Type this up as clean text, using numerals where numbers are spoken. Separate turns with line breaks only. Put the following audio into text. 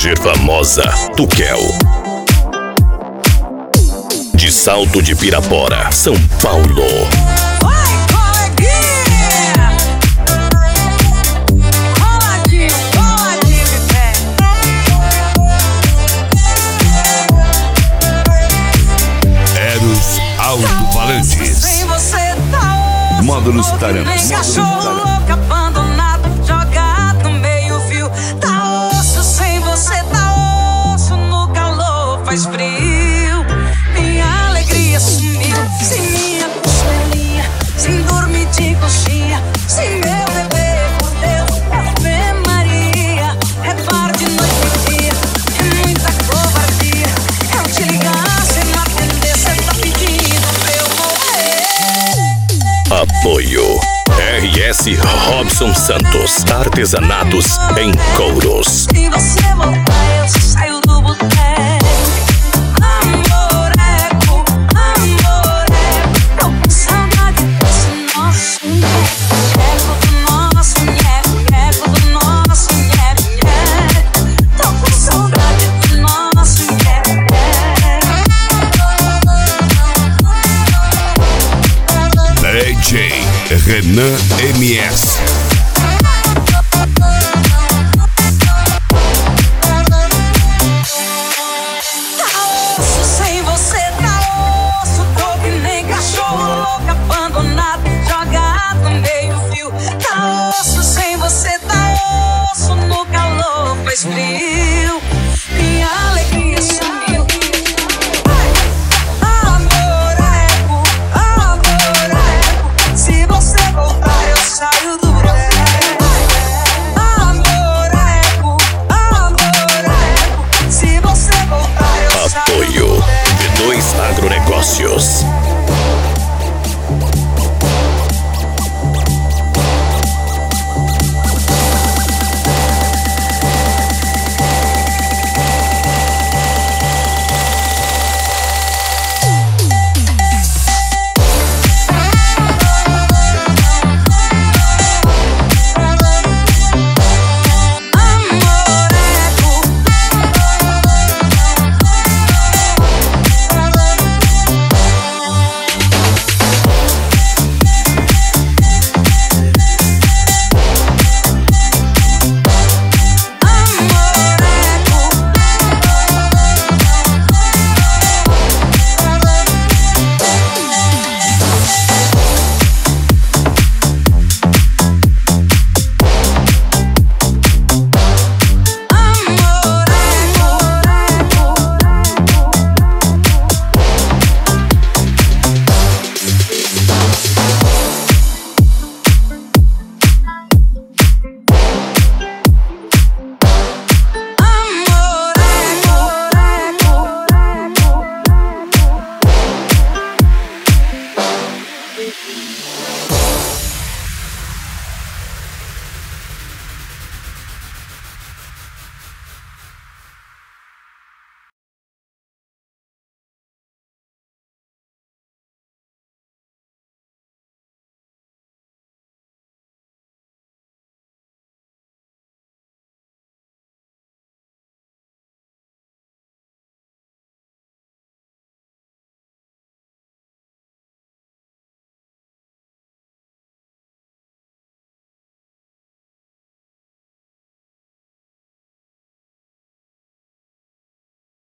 fazer famosa, tu quer. De Salto de Pirapora, São Paulo.
Eros Alto-Falantes. Módulos Tarampa.
Cachorro louco abandonado, jogado no meio fio. Tá osso sem você, tá osso no calor, faz frio. Minha alegria sumiu, sem minha costelinha, sem dormir de coxinha, sem meu bebê, por Deus, Ave Maria. É bar de noite e dia, é muita covardia. Eu te ligar, cê não atender, cê tá pedindo pra eu morrer.
Apoio RS Robson Santos, artesanatos em couros.
Se você voltar, eu saio do boteco. Amoreco, amoreco. Tô com saudade desse nosso nheco do nosso nheco do nosso nheco. Tô com saudade do nosso nheco.
DJ Renan MS.